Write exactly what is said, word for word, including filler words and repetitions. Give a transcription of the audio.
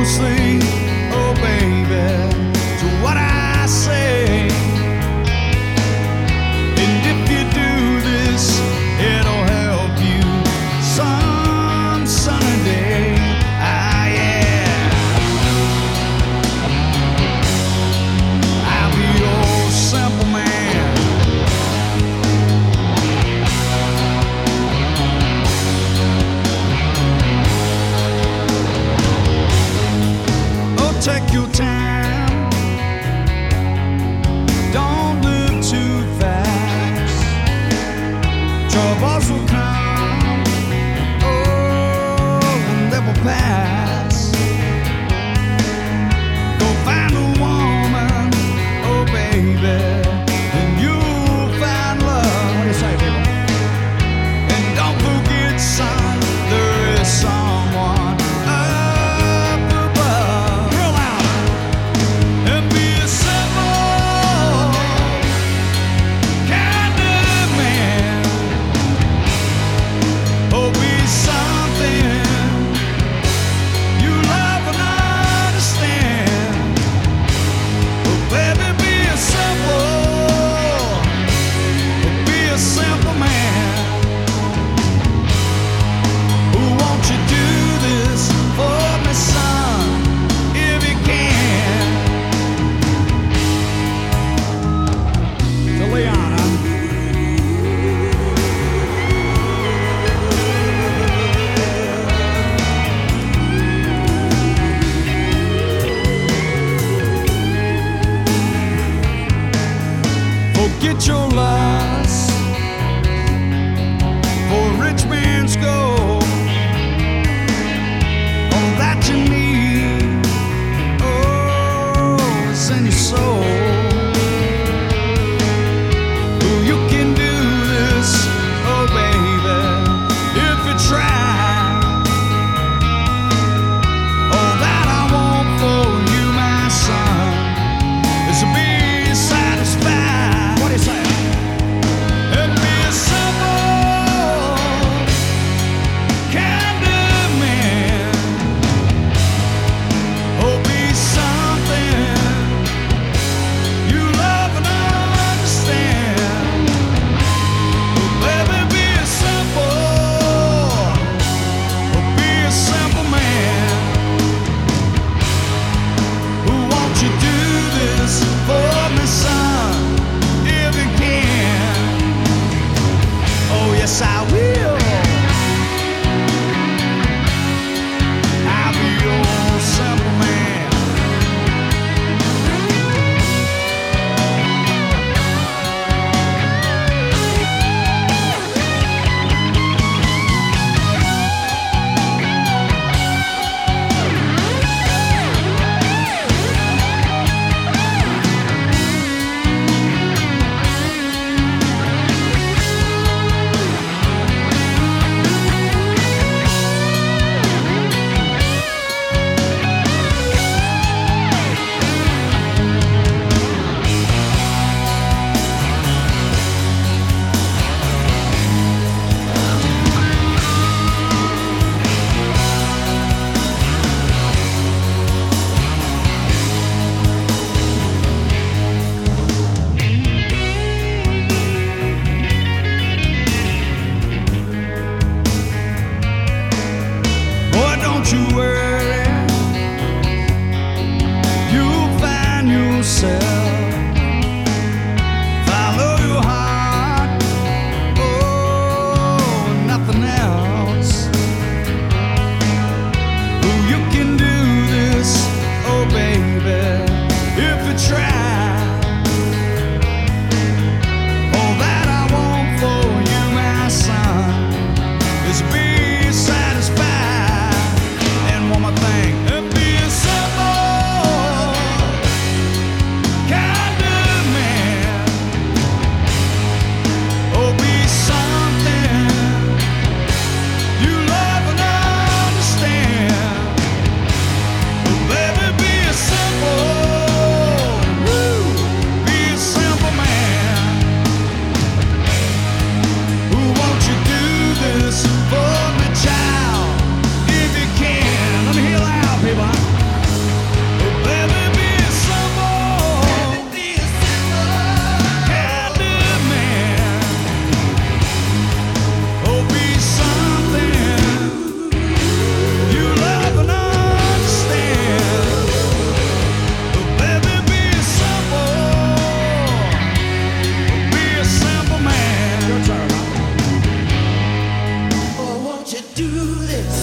closely, oh baby, to what I say. And if you do this, it'll help you some sunny day. Ah, yeah. I'll be your simple man. Oh, take your time. Don't live too fast. Troubles will come, oh, and they will pass. Go find a woman, oh baby, and you'll find love. What do you say, people? And don't forget, son, there is someone up above. Real loud. And be a simple kind of man. Oh, be something you love and understand. Oh, baby, be a simple, be a simple man. Who won't you do this for me, son, if you can? To Liana. Forget your lust for a rich man's gold. All that you need, oh, is in your soul. Oh, you can do this, oh baby, if you try. All that I want for you, my son, is to be satisfied. What do you say? And be a simple kind of man. Oh, be something you love and understand. Oh, baby, be a simple, oh, be a simple man. Who won't you do this for me, son, if you can? Oh, yes, I will. I'll be your simple man. Boy, don't you worry, you'll find yourself. Follow your heart, oh, nothing else. Oh, you can do this, oh baby, if you try. All that I want for you, my son, is to be satisfied. And one more thing, and be a simple kind of man. Oh, be something you love and understand. Oh, baby, be a simple, woo, be a simple man. Who won't you do this for me? do this.